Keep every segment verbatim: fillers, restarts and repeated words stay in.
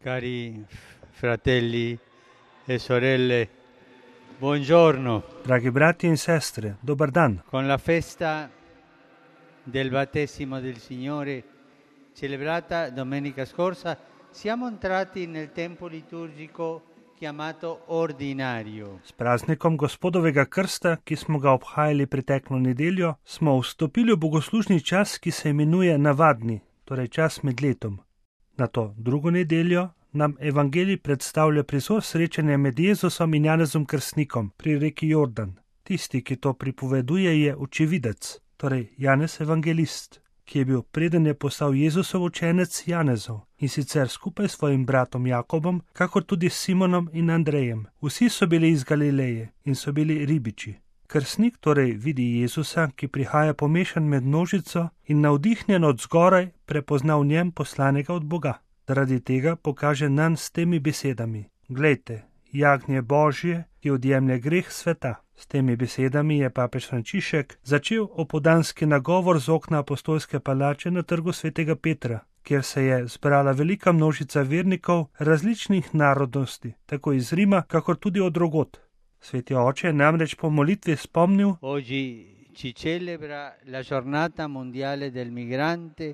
Cari fratelli e sorelle, buongiorno. Dragi brati in sestre, dobar dan. Con la festa del battesimo del Signore, celebrata domenica scorsa, siamo entrati nel tempo liturgico chiamato ordinario. S praznikom Gospodovega krsta, ki smo ga obhajali preteklo nedeljo, smo vstopili v bogoslužni čas, ki se imenuje navadni, torej čas med letom. Na to drugo nedeljo nam evangelij predstavlja prizor srečanja med Jezusom in Janezom Krstnikom pri reki Jordan. Tisti, ki to pripoveduje, je očividec, torej Janez evangelist, ki je bil, preden je postal Jezusov učenec, Janezov, in sicer skupaj s svojim bratom Jakobom, kakor tudi s Simonom in Andrejem. Vsi so bili iz Galileje in so bili ribiči. Krstnik torej vidi Jezusa, ki prihaja pomešan med množico in navdihnjen od zgoraj prepozna v njem poslanega od Boga. Zaradi tega pokaže nanj s temi besedami: Glejte, jagnje Božje, ki odjemlje greh sveta. S temi besedami je papež Frančišek začel opoldanski nagovor z okna apostolske palače na trgu svetega Petra, kjer se je zbrala velika množica vernikov različnih narodnosti, tako iz Rima, kakor tudi od drugod. Sveti oče je namreč po molitvi spomnil: Oggi ci celebra la giornata mondiale del migrante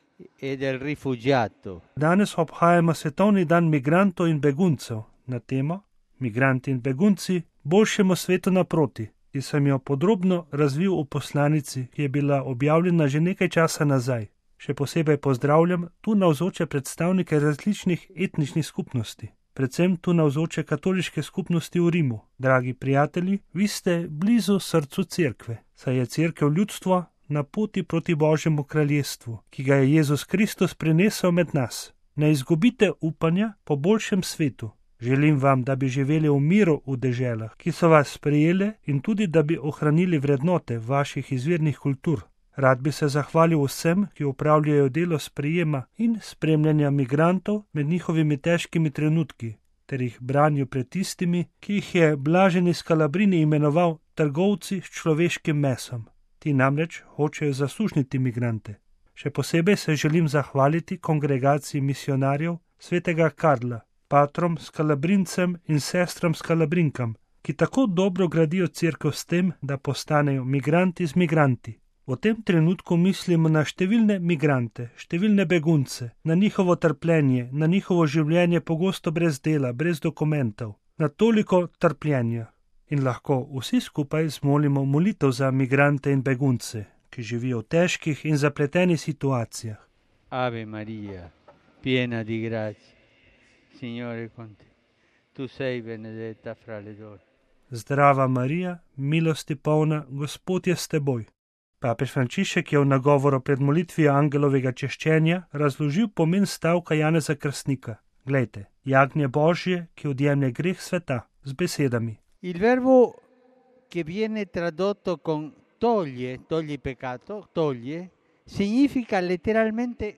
e del rifugiato. Danes obhajamo svetovni dan migrantov in beguncev na temo Migranti in begunci boljšemu svetu naproti, ki sem jo podrobno razvil v poslanici, ki je bila objavljena že nekaj časa nazaj. Še posebej pozdravljam tu navzoče predstavnike različnih etničnih skupnosti, predvsem tu navzoče katoliške skupnosti v Rimu. Dragi prijatelji, vi ste blizu srcu cerkve, saj je cerkev ljudstvo na poti proti Božjemu kraljestvu, ki ga je Jezus Kristus prinesel med nas. Ne izgubite upanja po boljšem svetu. Želim vam, da bi živeli v miru v deželah, ki so vas sprejele, in tudi, da bi ohranili vrednote vaših izvirnih kultur. Rad bi se zahvalil vsem, ki upravljajo delo sprejema in spremljanja migrantov med njihovimi težkimi trenutki, ter jih branijo pred tistimi, ki jih je blaženi Scalabrini imenoval trgovci s človeškim mesom. Ti namreč hočejo zasužniti migrante. Še posebej se želim zahvaliti kongregaciji misionarjev svetega Karla, patrom Scalabrincem in sestram Scalabrinkam, ki tako dobro gradijo cerkev s tem, da postanejo migranti z migranti. V tem trenutku mislimo na številne migrante, številne begunce, na njihovo trpljenje, na njihovo življenje pogosto brez dela, brez dokumentov, na toliko trpljenja. In lahko vsi skupaj zmolimo molitev za migrante in begunce, ki živijo v težkih in zapletenih situacijah. Ave Maria, piena di grazia, Signore con te, tu sei benedetta fra le donne. Zdrava Marija, milosti polna, Gospod je s teboj. Papež Frančišek je v nagovoru pred molitvijo angelovega češčenja razložil pomen stavka Janeza Krstnika. Glejte, jagnje Božje, ki odjemlje greh sveta, z besedami. Il verbo che viene tradotto con toglie, toglie peccato, toglie, significa letteralmente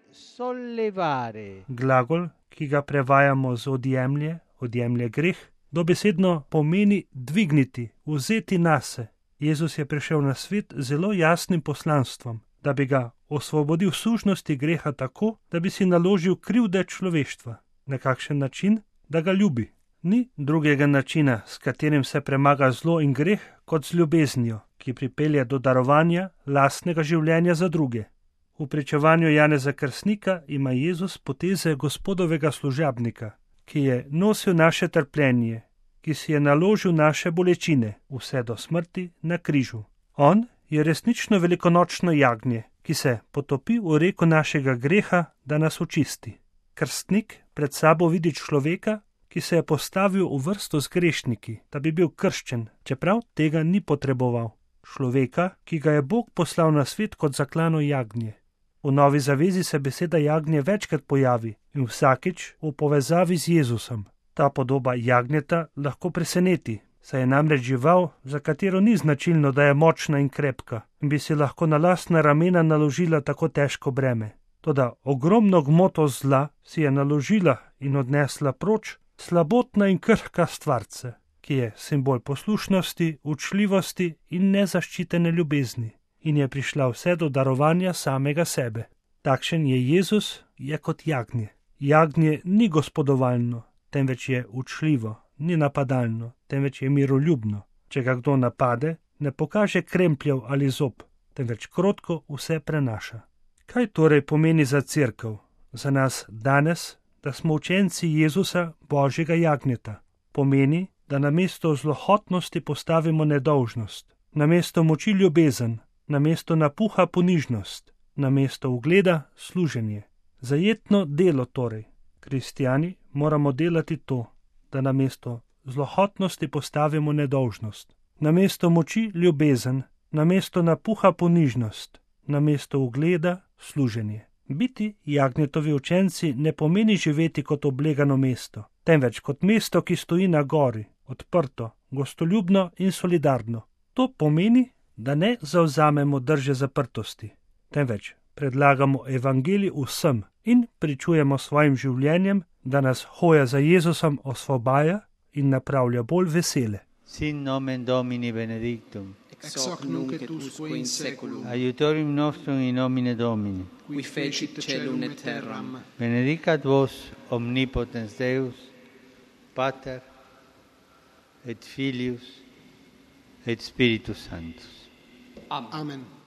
sollevare. Glagol, ki ga prevajamo z odjemlje, odjemlje greh, dobesedno pomeni dvigniti, vzeti nase. Jezus je prišel na svet z zelo jasnim poslanstvom, da bi ga osvobodil sužnosti greha tako, da bi si naložil krivde človeštva. Na kakšen način? Da ga ljubi. Ni drugega načina, s katerim se premaga zlo in greh, kot z ljubeznijo, ki pripelje do darovanja lastnega življenja za druge. V pričevanju Janeza Krstnika ima Jezus poteze Gospodovega služabnika, ki je nosil naše trpljenje, ki si je naložil naše bolečine, vse do smrti na križu. On je resnično velikonočno jagnje, ki se potopi v reko našega greha, da nas očisti. Krstnik pred sabo vidi človeka, ki se je postavil v vrsto z grešniki, da bi bil krščen, čeprav tega ni potreboval. Človeka, ki ga je Bog poslal na svet kot zaklano jagnje. V Novi zavezi se beseda jagnje večkrat pojavi in vsakič v povezavi z Jezusom. Ta podoba jagnjeta lahko preseneti, saj je namreč žival, za katero ni značilno, da je močna in krepka in bi si lahko na lastna ramena naložila tako težko breme. Toda ogromno gmoto zla si je naložila in odnesla proč slabotna in krhka stvarce, ki je simbol poslušnosti, učljivosti in nezaščitene ljubezni, in je prišla vse do darovanja samega sebe. Takšen je Jezus, je kot jagnje. Jagnje ni gospodovalno, temveč je učljivo, ni napadalno, temveč je miroljubno. Če ga kdo napade, ne pokaže krempljev ali zob, temveč krotko vse prenaša. Kaj torej pomeni za cerkev, za nas danes, da smo učenci Jezusa, Božjega jagnjeta? Pomeni, da namesto zlohotnosti postavimo nedolžnost, namesto moči ljubezen, namesto napuha ponižnost, namesto ugleda služenje. Zajetno delo torej. Kristjani moramo delati to, da namesto zlohotnosti postavimo nedolžnost, namesto moči ljubezen, namesto napuha ponižnost, namesto ugleda služenje. Biti jagnjetovi učenci ne pomeni živeti kot oblegano mesto, temveč kot mesto, ki stoji na gori, odprto, gostoljubno in solidarno. To pomeni, da ne zavzamemo drže zaprtosti, temveč predlagamo evangelij vsem in pričujemo svojim življenjem, da nas hoja za Jezusom osvobaja in napravlja bolj vesele. Sin nomen Domini benedictum. Ex hoc nunc et usque in seculum. Aiutorium nostrum in nomine Domini. Qui fecit caelum et terram. Benedicat vos omnipotens Deus, Pater et Filius et Spiritus Sanctus. Amen. Amen.